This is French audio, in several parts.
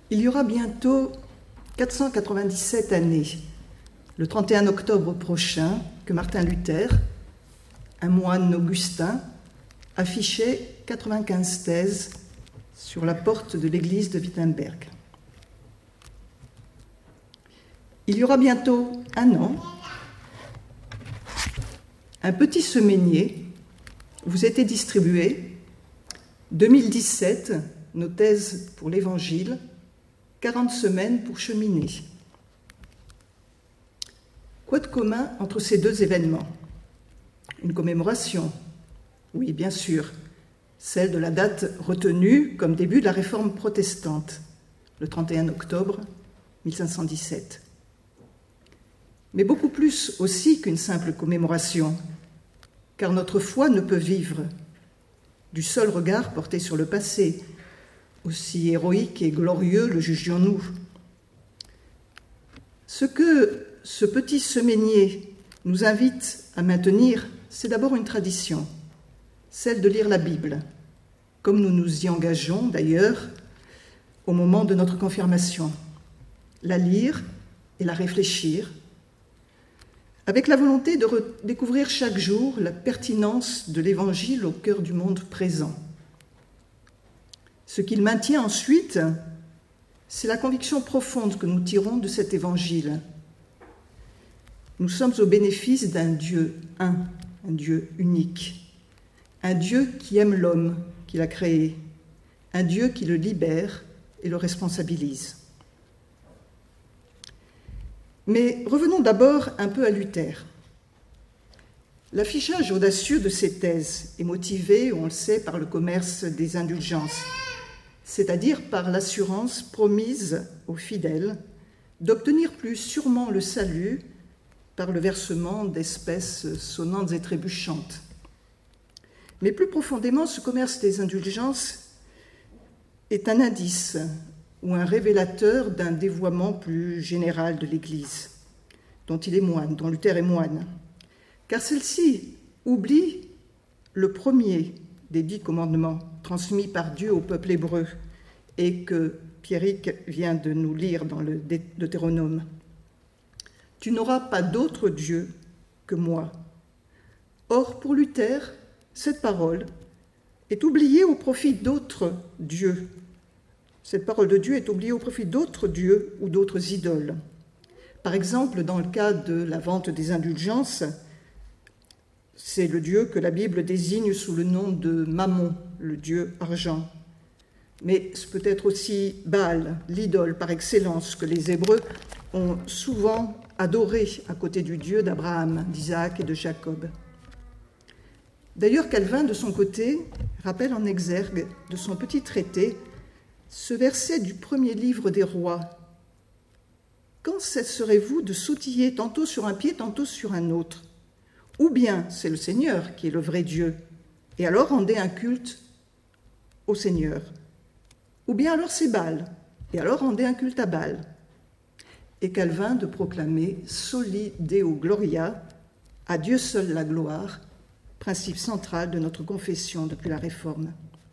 Il y aura bientôt 497 années, le 31 octobre prochain, que Martin Luther, un moine augustin, affichait 95 thèses sur la porte de l'église de Wittenberg. Il y aura bientôt un an, un petit semainier vous était distribué, 2017, nos thèses pour l'Évangile, 40 semaines pour cheminer. Quoi de commun entre ces deux événements ? Une commémoration, oui, bien sûr, celle de la date retenue comme début de la réforme protestante, le 31 octobre 1517. Mais beaucoup plus aussi qu'une simple commémoration, car notre foi ne peut vivre du seul regard porté sur le passé, aussi héroïque et glorieux le jugions-nous. Ce que ce petit semainier nous invite à maintenir, c'est d'abord une tradition, celle de lire la Bible, comme nous nous y engageons d'ailleurs au moment de notre confirmation. La lire et la réfléchir, avec la volonté de redécouvrir chaque jour la pertinence de l'Évangile au cœur du monde présent. Ce qu'il maintient ensuite, c'est la conviction profonde que nous tirons de cet Évangile. Nous sommes au bénéfice d'un Dieu un Dieu unique, un Dieu qui aime l'homme qu'il a créé, un Dieu qui le libère et le responsabilise. Mais revenons d'abord un peu à Luther. L'affichage audacieux de ces thèses est motivé, on le sait, par le commerce des indulgences, c'est-à-dire par l'assurance promise aux fidèles d'obtenir plus sûrement le salut par le versement d'espèces sonnantes et trébuchantes. Mais plus profondément, ce commerce des indulgences est un indice ou un révélateur d'un dévoiement plus général de l'Église, dont il est moine, dont Luther est moine. Car celle-ci oublie le premier des 10 commandements transmis par Dieu au peuple hébreu et que Pierrick vient de nous lire dans le Deutéronome. « Tu n'auras pas d'autre Dieu que moi ». Or, pour Luther, cette parole est oubliée au profit d'autres dieux. Cette parole de Dieu est oubliée au profit d'autres dieux ou d'autres idoles. Par exemple, dans le cas de la vente des indulgences, c'est le Dieu que la Bible désigne sous le nom de Mammon, le Dieu argent. Mais ce peut être aussi Baal, l'idole par excellence que les Hébreux ont souvent adoré à côté du Dieu d'Abraham, d'Isaac et de Jacob. D'ailleurs, Calvin, de son côté, rappelle en exergue de son petit traité ce verset du premier livre des rois. « Quand cesserez-vous de sautiller tantôt sur un pied, tantôt sur un autre ? Ou bien c'est le Seigneur qui est le vrai Dieu, et alors rendez un culte au Seigneur. Ou bien alors c'est Baal, et alors rendez un culte à Baal. » Et Calvin de proclamer « Soli Deo Gloria », à Dieu seul la gloire, principe central de notre confession depuis la Réforme.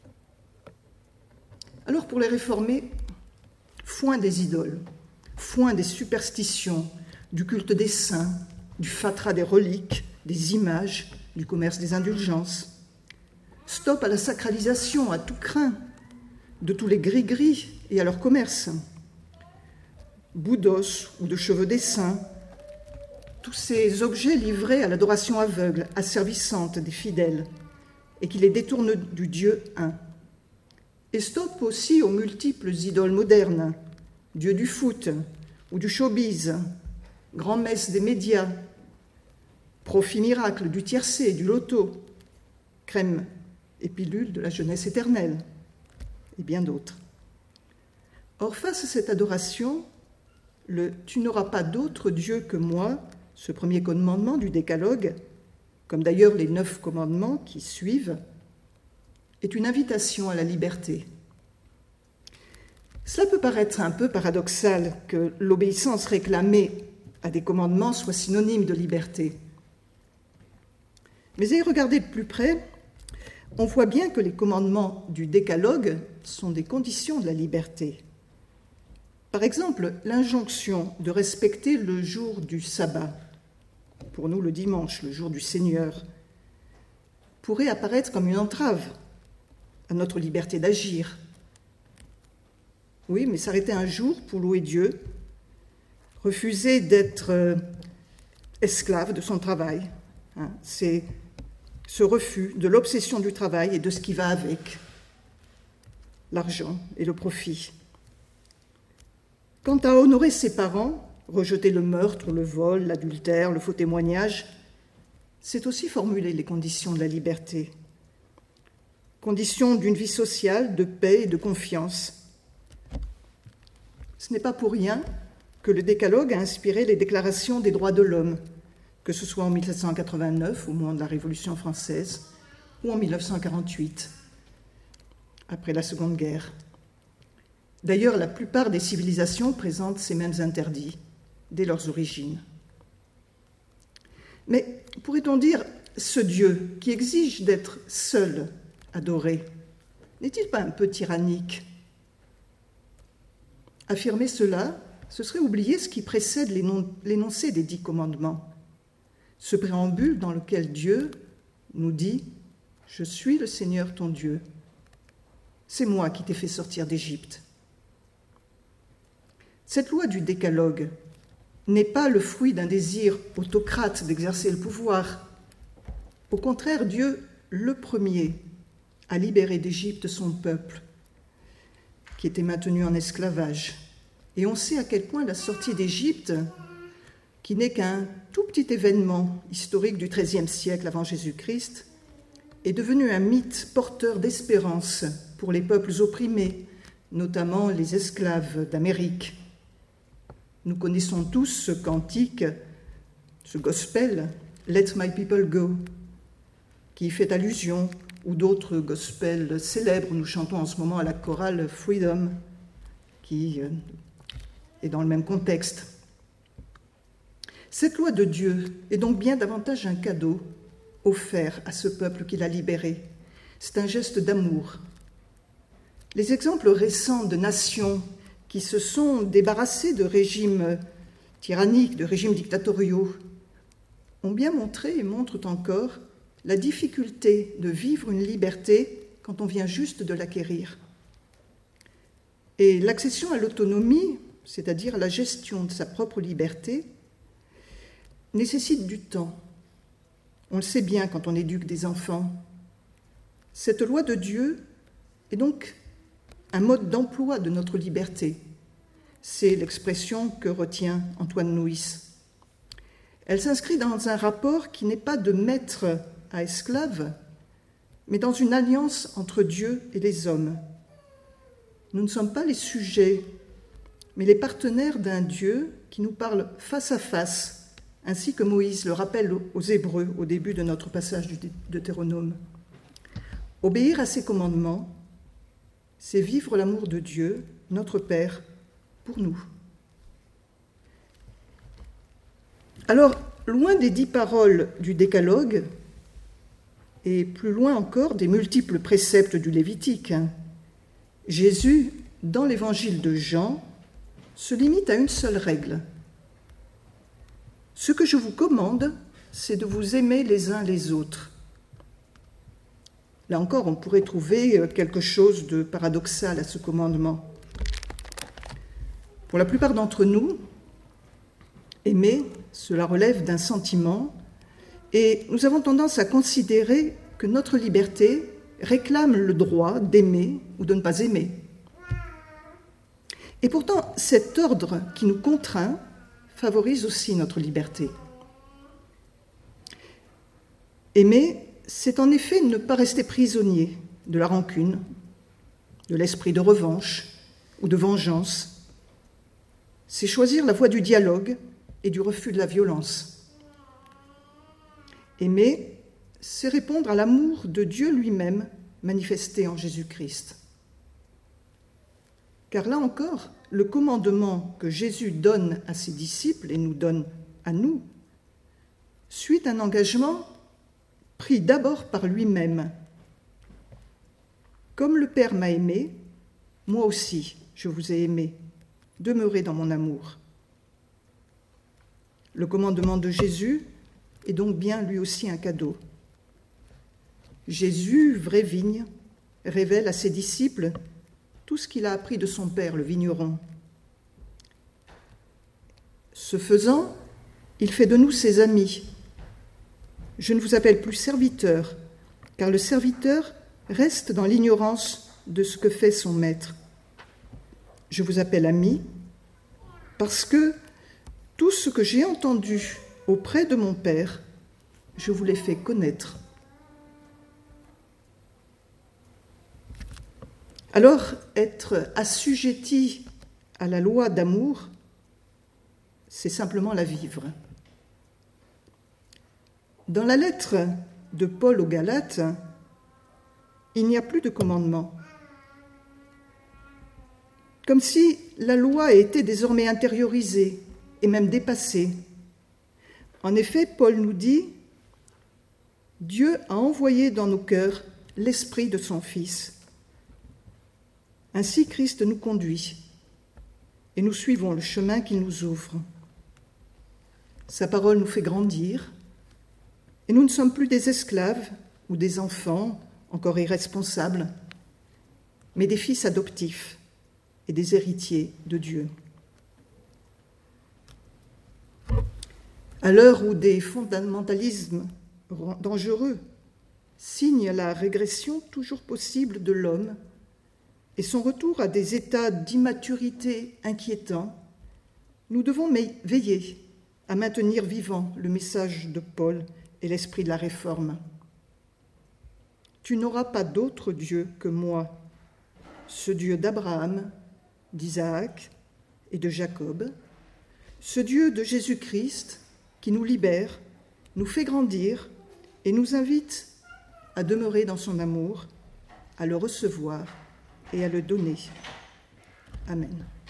Alors pour les réformés, foin des idoles, foin des superstitions, du culte des saints, du fatras des reliques, des images, du commerce des indulgences. Stop à la sacralisation à tout crin de tous les gris-gris et à leur commerce. Bouts d'os ou de cheveux des saints, tous ces objets livrés à l'adoration aveugle, asservissante des fidèles, et qui les détournent du Dieu un. Et stop aussi aux multiples idoles modernes, dieux du foot ou du showbiz, grand-messe des médias, profit miracle du tiercé, du loto, crème et pilule de la jeunesse éternelle, et bien d'autres. Or, face à cette adoration, le « tu n'auras pas d'autre Dieu que moi », ce premier commandement du Décalogue, comme d'ailleurs les 9 commandements qui suivent, est une invitation à la liberté. Cela peut paraître un peu paradoxal que l'obéissance réclamée à des commandements soit synonyme de liberté. Mais à y regarder de plus près, on voit bien que les commandements du Décalogue sont des conditions de la liberté. Par exemple, l'injonction de respecter le jour du sabbat, pour nous le dimanche, le jour du Seigneur, pourrait apparaître comme une entrave à notre liberté d'agir. Oui, mais s'arrêter un jour pour louer Dieu, refuser d'être esclave de son travail, c'est ce refus de l'obsession du travail et de ce qui va avec, l'argent et le profit. Quant à honorer ses parents, rejeter le meurtre, le vol, l'adultère, le faux témoignage, c'est aussi formuler les conditions de la liberté. Conditions d'une vie sociale, de paix et de confiance. Ce n'est pas pour rien que le Décalogue a inspiré les déclarations des droits de l'homme, que ce soit en 1789, au moment de la Révolution française, ou en 1948, après la Seconde Guerre. D'ailleurs, la plupart des civilisations présentent ces mêmes interdits, dès leurs origines. Mais pourrait-on dire, ce Dieu qui exige d'être seul adoré, n'est-il pas un peu tyrannique ? Affirmer cela, ce serait oublier ce qui précède l'énoncé des 10 commandements, ce préambule dans lequel Dieu nous dit « Je suis le Seigneur ton Dieu, c'est moi qui t'ai fait sortir d'Égypte ». Cette loi du Décalogue n'est pas le fruit d'un désir autocrate d'exercer le pouvoir. Au contraire, Dieu, le premier, a libéré d'Égypte son peuple, qui était maintenu en esclavage. Et on sait à quel point la sortie d'Égypte, qui n'est qu'un tout petit événement historique du XIIIe siècle avant Jésus-Christ, est devenu un mythe porteur d'espérance pour les peuples opprimés, notamment les esclaves d'Amérique. Nous connaissons tous ce cantique, ce gospel, « Let my people go », qui y fait allusion, ou d'autres gospels célèbres. Nous chantons en ce moment à la chorale « Freedom », qui est dans le même contexte. Cette loi de Dieu est donc bien davantage un cadeau offert à ce peuple qu'il a libéré. C'est un geste d'amour. Les exemples récents de nations qui se sont débarrassés de régimes tyranniques, de régimes dictatoriaux, ont bien montré et montrent encore la difficulté de vivre une liberté quand on vient juste de l'acquérir. Et l'accession à l'autonomie, c'est-à-dire à la gestion de sa propre liberté, nécessite du temps. On le sait bien quand on éduque des enfants. Cette loi de Dieu est donc un mode d'emploi de notre liberté. C'est l'expression que retient Antoine Nuis. Elle s'inscrit dans un rapport qui n'est pas de maître à esclave, mais dans une alliance entre Dieu et les hommes. Nous ne sommes pas les sujets, mais les partenaires d'un Dieu qui nous parle face à face, ainsi que Moïse le rappelle aux Hébreux au début de notre passage du Deutéronome. Obéir à ses commandements, c'est vivre l'amour de Dieu, notre Père, pour nous. Alors, loin des 10 paroles du Décalogue, et plus loin encore des multiples préceptes du Lévitique, Jésus, dans l'évangile de Jean, se limite à une seule règle. Ce que je vous commande, c'est de vous aimer les uns les autres. Là encore, on pourrait trouver quelque chose de paradoxal à ce commandement. Pour la plupart d'entre nous, aimer, cela relève d'un sentiment, et nous avons tendance à considérer que notre liberté réclame le droit d'aimer ou de ne pas aimer. Et pourtant, cet ordre qui nous contraint favorise aussi notre liberté. Aimer, c'est en effet ne pas rester prisonnier de la rancune, de l'esprit de revanche ou de vengeance. C'est choisir la voie du dialogue et du refus de la violence. Aimer, c'est répondre à l'amour de Dieu lui-même manifesté en Jésus-Christ. Car là encore, le commandement que Jésus donne à ses disciples et nous donne à nous suit un engagement pris d'abord par lui-même. Comme le Père m'a aimé, moi aussi je vous ai aimé. demeurez dans mon amour. Le commandement de Jésus est donc bien lui aussi un cadeau. Jésus, vraie vigne, révèle à ses disciples tout ce qu'il a appris de son Père, le vigneron. Ce faisant, il fait de nous ses amis. Je ne vous appelle plus serviteurs, car le serviteur reste dans l'ignorance de ce que fait son maître. Je vous appelle amis, parce que tout ce que j'ai entendu auprès de mon Père, je vous l'ai fait connaître. Alors, être assujetti à la loi d'amour, c'est simplement la vivre. Dans la lettre de Paul aux Galates, il n'y a plus de commandement. Comme si la loi était désormais intériorisée et même dépassée. En effet, Paul nous dit « Dieu a envoyé dans nos cœurs l'Esprit de son Fils. Ainsi Christ nous conduit et nous suivons le chemin qu'il nous ouvre. Sa parole nous fait grandir et nous ne sommes plus des esclaves ou des enfants encore irresponsables, mais des fils adoptifs et des héritiers de Dieu. » À l'heure où des fondamentalismes dangereux signent la régression toujours possible de l'homme et son retour à des états d'immaturité inquiétants, nous devons veiller à maintenir vivant le message de Paul et l'esprit de la réforme. Tu n'auras pas d'autre Dieu que moi, ce Dieu d'Abraham, d'Isaac et de Jacob, ce Dieu de Jésus-Christ qui nous libère, nous fait grandir et nous invite à demeurer dans son amour, à le recevoir et à le donner. Amen.